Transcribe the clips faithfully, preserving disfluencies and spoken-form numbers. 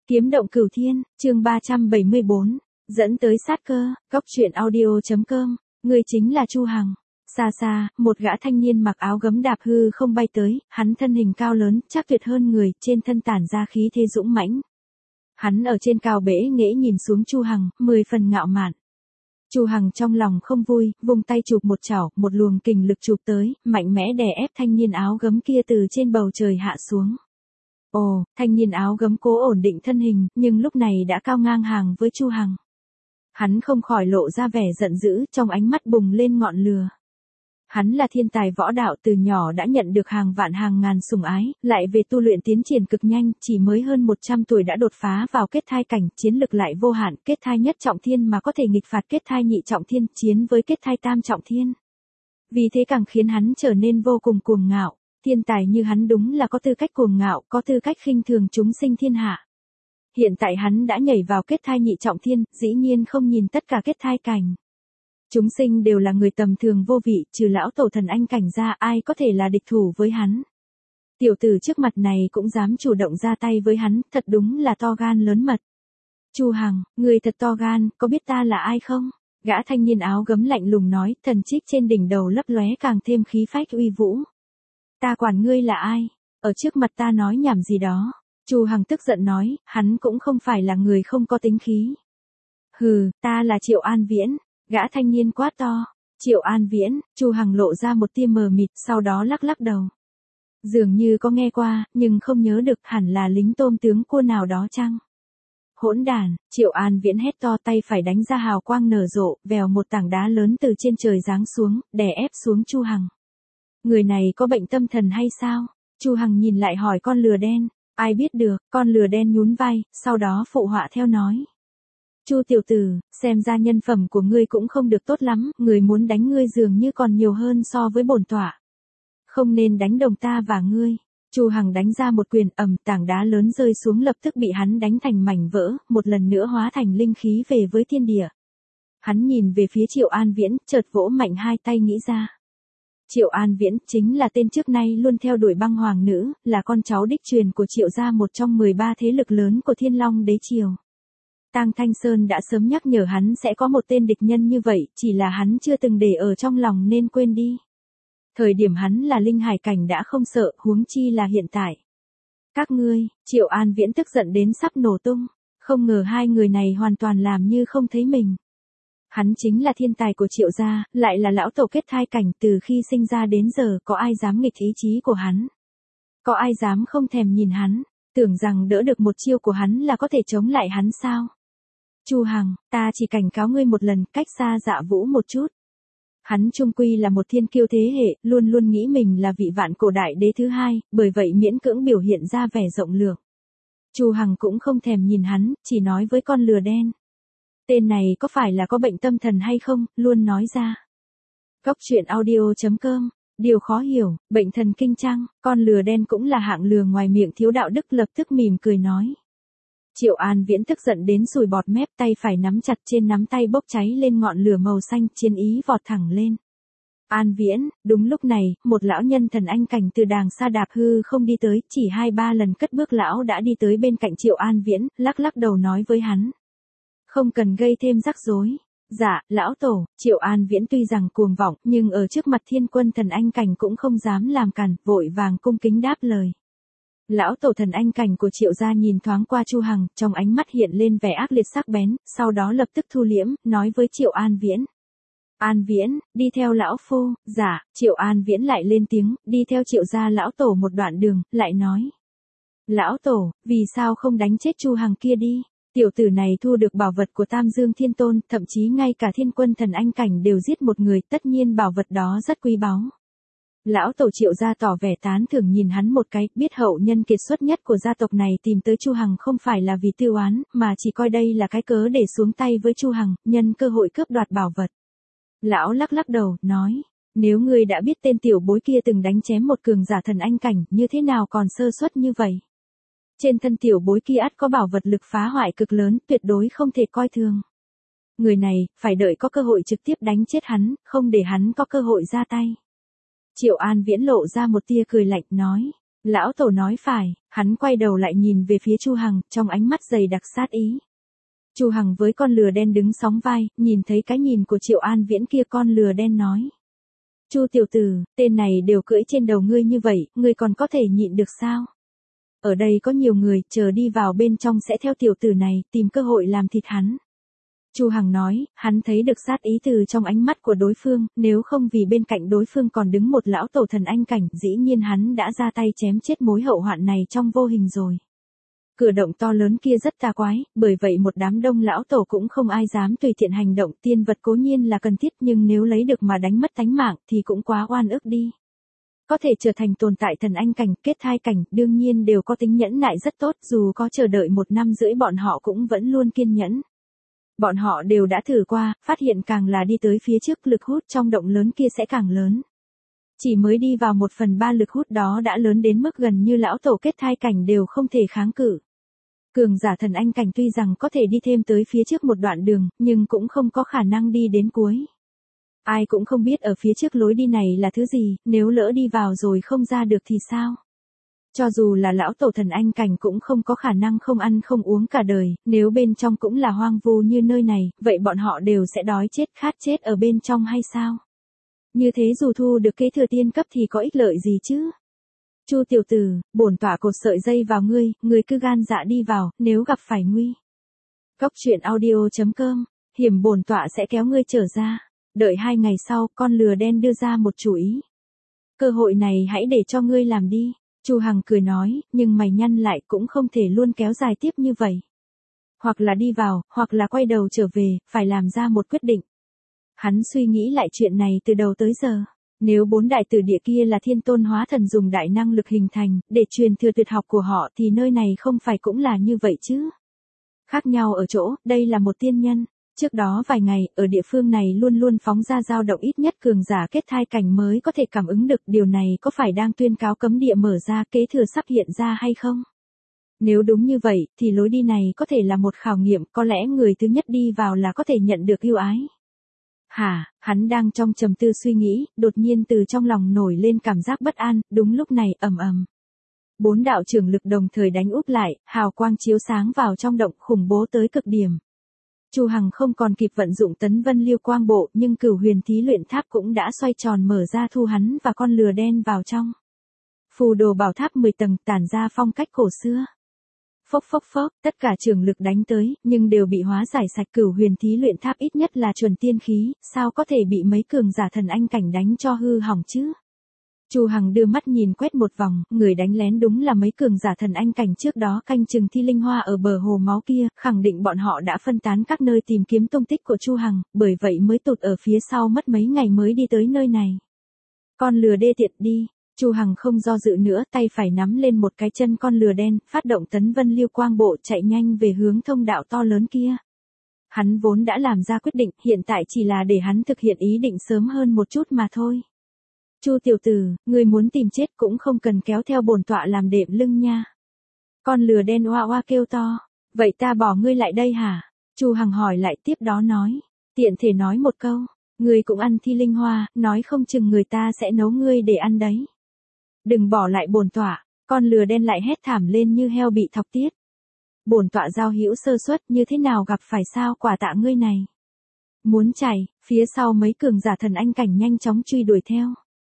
Kiếm động cửu thiên, chương ba trăm bảy mươi bốn, dẫn tới sát cơ, góc truyện audio.com, người chính là Chu Hằng. Xa xa, một gã thanh niên mặc áo gấm đạp hư không bay tới, hắn thân hình cao lớn, chắc tuyệt hơn người, trên thân tản ra khí thế dũng mãnh. Hắn ở trên cao bể nghễ nhìn xuống Chu Hằng, mười phần ngạo mạn. Chu Hằng trong lòng không vui, vùng tay chụp một chảo, một luồng kình lực chụp tới, mạnh mẽ đè ép thanh niên áo gấm kia từ trên bầu trời hạ xuống. Ồ, thanh niên áo gấm cố ổn định thân hình, nhưng lúc này đã cao ngang hàng với Chu Hằng. Hắn không khỏi lộ ra vẻ giận dữ, trong ánh mắt bùng lên ngọn lửa. Hắn là thiên tài võ đạo, từ nhỏ đã nhận được hàng vạn hàng ngàn sủng ái, lại về tu luyện tiến triển cực nhanh, chỉ mới hơn một trăm tuổi đã đột phá vào kết thai cảnh, chiến lực lại vô hạn, kết thai nhất trọng thiên mà có thể nghịch phạt kết thai nhị trọng thiên, chiến với kết thai tam trọng thiên. Vì thế càng khiến hắn trở nên vô cùng cuồng ngạo. Thiên tài như hắn đúng là có tư cách cuồng ngạo, có tư cách khinh thường chúng sinh thiên hạ. Hiện tại hắn đã nhảy vào kết thai nhị trọng thiên, dĩ nhiên không nhìn tất cả kết thai cảnh. Chúng sinh đều là người tầm thường vô vị, trừ lão tổ thần anh cảnh ra, ai có thể là địch thủ với hắn. Tiểu tử trước mặt này cũng dám chủ động ra tay với hắn, thật đúng là to gan lớn mật. Chu Hằng, người thật to gan, có biết ta là ai không? Gã thanh niên áo gấm lạnh lùng nói, thần trích trên đỉnh đầu lấp lóe càng thêm khí phách uy vũ. Ta quản ngươi là ai? Ở trước mặt ta nói nhảm gì đó? Chu Hằng tức giận nói, hắn cũng không phải là người không có tính khí. Hừ, ta là Triệu An Viễn. Gã thanh niên quát to. Triệu An Viễn, Chu Hằng lộ ra một tia mờ mịt, sau đó lắc lắc đầu. Dường như có nghe qua, nhưng không nhớ được, hẳn là lính tôm tướng cua nào đó chăng? Hỗn đản, Triệu An Viễn hét to, tay phải đánh ra hào quang nở rộ, vèo một tảng đá lớn từ trên trời giáng xuống, đè ép xuống Chu Hằng. Người này có bệnh tâm thần hay sao? Chu Hằng nhìn lại hỏi con lừa đen. Ai biết được, con lừa đen nhún vai, sau đó phụ họa theo nói. Chu tiểu tử, xem ra nhân phẩm của ngươi cũng không được tốt lắm, người muốn đánh ngươi dường như còn nhiều hơn so với bổn tọa. Không nên đánh đồng ta và ngươi. Chu Hằng đánh ra một quyền, ầm, tảng đá lớn rơi xuống lập tức bị hắn đánh thành mảnh vỡ, một lần nữa hóa thành linh khí về với thiên địa. Hắn nhìn về phía Triệu An Viễn, chợt vỗ mạnh hai tay nghĩ ra. Triệu An Viễn chính là tên trước nay luôn theo đuổi băng hoàng nữ, là con cháu đích truyền của Triệu gia, một trong mười ba thế lực lớn của Thiên Long đế triều. Tang Thanh Sơn đã sớm nhắc nhở hắn sẽ có một tên địch nhân như vậy, chỉ là hắn chưa từng để ở trong lòng nên quên đi. Thời điểm hắn là linh hải cảnh đã không sợ, huống chi là hiện tại. Các ngươi, Triệu An Viễn tức giận đến sắp nổ tung, không ngờ hai người này hoàn toàn làm như không thấy mình. Hắn chính là thiên tài của Triệu gia, lại là lão tổ kết thai cảnh, từ khi sinh ra đến giờ có ai dám nghịch ý chí của hắn. Có ai dám không thèm nhìn hắn, tưởng rằng đỡ được một chiêu của hắn là có thể chống lại hắn sao? Chu Hằng, ta chỉ cảnh cáo ngươi một lần, cách xa Dạ Vũ một chút. Hắn chung quy là một thiên kiêu thế hệ, luôn luôn nghĩ mình là vị vạn cổ đại đế thứ hai, bởi vậy miễn cưỡng biểu hiện ra vẻ rộng lượng. Chu Hằng cũng không thèm nhìn hắn, chỉ nói với con lừa đen. Tên này có phải là có bệnh tâm thần hay không, luôn nói ra. Góc truyện audio.com, điều khó hiểu, bệnh thần kinh chăng? Con lừa đen cũng là hạng lừa ngoài miệng thiếu đạo đức, lập tức mỉm cười nói. Triệu An Viễn tức giận đến sùi bọt mép, tay phải nắm chặt, trên nắm tay bốc cháy lên ngọn lửa màu xanh, chiến ý vọt thẳng lên. An Viễn, đúng lúc này, một lão nhân thần anh cảnh từ đàng xa đạp hư không đi tới, chỉ hai ba lần cất bước lão đã đi tới bên cạnh Triệu An Viễn, lắc lắc đầu nói với hắn. Không cần gây thêm rắc rối. Dạ, lão tổ. Triệu An Viễn tuy rằng cuồng vọng, nhưng ở trước mặt thiên quân thần anh cảnh cũng không dám làm cản, vội vàng cung kính đáp lời. Lão tổ thần anh cảnh của Triệu gia nhìn thoáng qua Chu Hằng, trong ánh mắt hiện lên vẻ ác liệt sắc bén, sau đó lập tức thu liễm, nói với Triệu An Viễn. An Viễn, đi theo lão phu. Dạ, Triệu An Viễn lại lên tiếng, đi theo Triệu gia lão tổ một đoạn đường, lại nói. Lão tổ, vì sao không đánh chết Chu Hằng kia đi? Tiểu tử này thu được bảo vật của Tam Dương Thiên Tôn, thậm chí ngay cả thiên quân thần anh cảnh đều giết một người, tất nhiên bảo vật đó rất quý báu. Lão tổ Triệu gia tỏ vẻ tán thưởng nhìn hắn một cái, biết hậu nhân kiệt xuất nhất của gia tộc này tìm tới Chu Hằng không phải là vì tiêu oán, mà chỉ coi đây là cái cớ để xuống tay với Chu Hằng, nhân cơ hội cướp đoạt bảo vật. Lão lắc lắc đầu, nói, nếu ngươi đã biết tên tiểu bối kia từng đánh chém một cường giả thần anh cảnh, như thế nào còn sơ suất như vậy? Trên thân tiểu bối kia ắt có bảo vật lực phá hoại cực lớn, tuyệt đối không thể coi thường. Người này, phải đợi có cơ hội trực tiếp đánh chết hắn, không để hắn có cơ hội ra tay. Triệu An Viễn lộ ra một tia cười lạnh, nói. Lão Tổ nói phải, hắn quay đầu lại nhìn về phía Chu Hằng, trong ánh mắt dày đặc sát ý. Chu Hằng với con lừa đen đứng sóng vai, nhìn thấy cái nhìn của Triệu An Viễn kia, con lừa đen nói. Chu tiểu tử, tên này đều cưỡi trên đầu ngươi như vậy, ngươi còn có thể nhịn được sao? Ở đây có nhiều người, chờ đi vào bên trong sẽ theo tiểu tử này, tìm cơ hội làm thịt hắn. Chu Hằng nói, hắn thấy được sát ý từ trong ánh mắt của đối phương, nếu không vì bên cạnh đối phương còn đứng một lão tổ thần anh cảnh, dĩ nhiên hắn đã ra tay chém chết mối hậu hoạn này trong vô hình rồi. Cửa động to lớn kia rất tà quái, bởi vậy một đám đông lão tổ cũng không ai dám tùy tiện hành động, tiên vật cố nhiên là cần thiết nhưng nếu lấy được mà đánh mất tánh mạng thì cũng quá oan ức đi. Có thể trở thành tồn tại thần anh cảnh, kết thai cảnh, đương nhiên đều có tính nhẫn nại rất tốt, dù có chờ đợi một năm rưỡi bọn họ cũng vẫn luôn kiên nhẫn. Bọn họ đều đã thử qua, phát hiện càng là đi tới phía trước lực hút trong động lớn kia sẽ càng lớn. Chỉ mới đi vào một phần ba lực hút đó đã lớn đến mức gần như lão tổ kết thai cảnh đều không thể kháng cự. Cường giả thần anh cảnh tuy rằng có thể đi thêm tới phía trước một đoạn đường, nhưng cũng không có khả năng đi đến cuối. Ai cũng không biết ở phía trước lối đi này là thứ gì, nếu lỡ đi vào rồi không ra được thì sao? Cho dù là lão tổ thần anh cảnh cũng không có khả năng không ăn không uống cả đời, nếu bên trong cũng là hoang vu như nơi này, vậy bọn họ đều sẽ đói chết khát chết ở bên trong hay sao? Như thế dù thu được kế thừa tiên cấp thì có ích lợi gì chứ? Chu tiểu tử, bổn tọa cột sợi dây vào ngươi, ngươi cứ gan dạ đi vào, nếu gặp phải nguy. Cốc truyện audio chấm com, hiểm bổn tọa sẽ kéo ngươi trở ra. Đợi hai ngày sau, con lừa đen đưa ra một chủ ý. Cơ hội này hãy để cho ngươi làm đi. Chu Hằng cười nói, nhưng mày nhăn lại cũng không thể luôn kéo dài tiếp như vậy. Hoặc là đi vào, hoặc là quay đầu trở về, phải làm ra một quyết định. Hắn suy nghĩ lại chuyện này từ đầu tới giờ. Nếu bốn đại tử địa kia là thiên tôn hóa thần dùng đại năng lực hình thành, để truyền thừa tuyệt học của họ thì nơi này không phải cũng là như vậy chứ. Khác nhau ở chỗ, đây là một tiên nhân. Trước đó vài ngày, ở địa phương này luôn luôn phóng ra dao động ít nhất cường giả kết thai cảnh mới có thể cảm ứng được, điều này có phải đang tuyên cáo cấm địa mở ra, kế thừa sắp hiện ra hay không? Nếu đúng như vậy, thì lối đi này có thể là một khảo nghiệm, có lẽ người thứ nhất đi vào là có thể nhận được ưu ái. Hả, hắn đang trong trầm tư suy nghĩ, đột nhiên từ trong lòng nổi lên cảm giác bất an, đúng lúc này, ầm ầm. Bốn đạo trưởng lực đồng thời đánh úp lại, hào quang chiếu sáng vào trong động, khủng bố tới cực điểm. Chu Hằng không còn kịp vận dụng tấn vân liêu quang bộ, nhưng cửu huyền thí luyện tháp cũng đã xoay tròn mở ra thu hắn và con lừa đen vào trong. Phù đồ bảo tháp mười tầng tản ra phong cách cổ xưa. Phốc phốc phốc, tất cả trường lực đánh tới, nhưng đều bị hóa giải sạch. Cửu huyền thí luyện tháp ít nhất là chuẩn tiên khí, sao có thể bị mấy cường giả thần anh cảnh đánh cho hư hỏng chứ? Chu Hằng đưa mắt nhìn quét một vòng, người đánh lén đúng là mấy cường giả thần anh cảnh trước đó canh chừng thi linh hoa ở bờ hồ máu kia, khẳng định bọn họ đã phân tán các nơi tìm kiếm tung tích của Chu Hằng, bởi vậy mới tụt ở phía sau mất mấy ngày mới đi tới nơi này. Con lừa đê tiện đi. Chu Hằng không do dự nữa, tay phải nắm lên một cái chân con lừa đen, phát động tấn vân liêu quang bộ chạy nhanh về hướng thông đạo to lớn kia. Hắn vốn đã làm ra quyết định, hiện tại chỉ là để hắn thực hiện ý định sớm hơn một chút mà thôi. Chu tiểu tử, ngươi muốn tìm chết cũng không cần kéo theo bổn tọa làm đệm lưng nha. Con lừa đen oa oa kêu to, vậy ta bỏ ngươi lại đây hả? Chu Hằng hỏi lại tiếp đó nói, tiện thể nói một câu, ngươi cũng ăn thi linh hoa, nói không chừng người ta sẽ nấu ngươi để ăn đấy. Đừng bỏ lại bổn tọa, con lừa đen lại hét thảm lên như heo bị thọc tiết. Bổn tọa giao hữu sơ suất, như thế nào gặp phải sao quả tạ ngươi này. Muốn chạy, phía sau mấy cường giả thần anh cảnh nhanh chóng truy đuổi theo.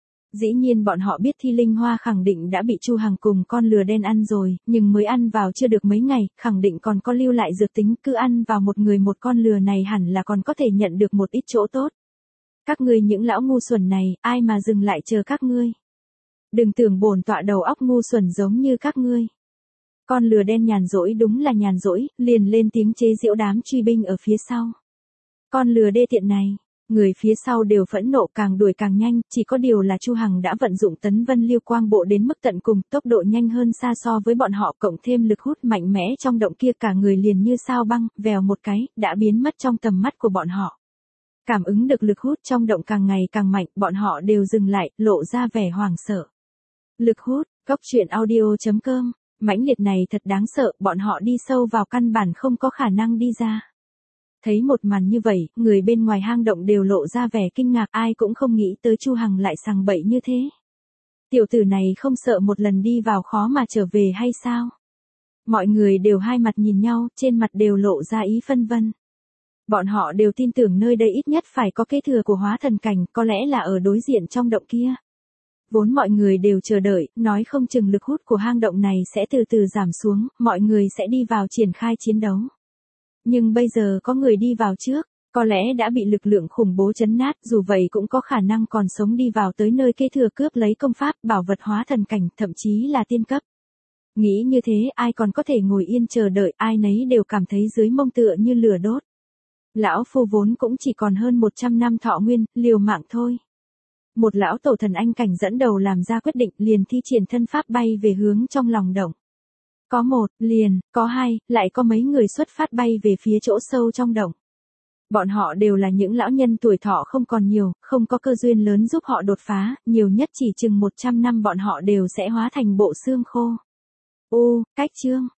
Dĩ nhiên bọn họ biết thi linh hoa khẳng định đã bị Chu Hằng cùng con lừa đen ăn rồi, nhưng mới ăn vào chưa được mấy ngày, khẳng định còn có lưu lại dược tính, cứ ăn vào một người một con lừa này hẳn là còn có thể nhận được một ít chỗ tốt. Các ngươi những lão ngu xuẩn này, ai mà dừng lại chờ các ngươi. Đừng tưởng bổn tọa đầu óc ngu xuẩn giống như các ngươi. Con lừa đen nhàn rỗi đúng là nhàn rỗi, liền lên tiếng chế giễu đám truy binh ở phía sau. Con lừa đê tiện này, người phía sau đều phẫn nộ càng đuổi càng nhanh, chỉ có điều là Chu Hằng đã vận dụng tấn vân liêu quang bộ đến mức tận cùng, tốc độ nhanh hơn xa so với bọn họ, cộng thêm lực hút mạnh mẽ trong động kia, cả người liền như sao băng, vèo một cái, đã biến mất trong tầm mắt của bọn họ. Cảm ứng được lực hút trong động càng ngày càng mạnh, bọn họ đều dừng lại, lộ ra vẻ hoảng sợ. Lực hút, cốc truyện audio chấm com, mãnh liệt này thật đáng sợ, bọn họ đi sâu vào căn bản không có khả năng đi ra. Thấy một màn như vậy, người bên ngoài hang động đều lộ ra vẻ kinh ngạc, ai cũng không nghĩ tới Chu Hằng lại sằng bậy như thế. Tiểu tử này không sợ một lần đi vào khó mà trở về hay sao? Mọi người đều hai mặt nhìn nhau, trên mặt đều lộ ra ý phân vân. Bọn họ đều tin tưởng nơi đây ít nhất phải có kế thừa của hóa thần cảnh, có lẽ là ở đối diện trong động kia. Vốn mọi người đều chờ đợi, nói không chừng lực hút của hang động này sẽ từ từ giảm xuống, mọi người sẽ đi vào triển khai chiến đấu. Nhưng bây giờ có người đi vào trước, có lẽ đã bị lực lượng khủng bố chấn nát, dù vậy cũng có khả năng còn sống đi vào tới nơi kế thừa cướp lấy công pháp, bảo vật hóa thần cảnh, thậm chí là tiên cấp. Nghĩ như thế, ai còn có thể ngồi yên chờ đợi, ai nấy đều cảm thấy dưới mông tựa như lửa đốt. Lão phu vốn cũng chỉ còn hơn một trăm năm thọ nguyên, liều mạng thôi. Một lão tổ thần anh cảnh dẫn đầu làm ra quyết định, liền thi triển thân pháp bay về hướng trong lòng động. Có một, liền, có hai, lại có mấy người xuất phát bay về phía chỗ sâu trong động. Bọn họ đều là những lão nhân tuổi thọ không còn nhiều, không có cơ duyên lớn giúp họ đột phá, nhiều nhất chỉ chừng một trăm năm bọn họ đều sẽ hóa thành bộ xương khô. Ô, cách chương.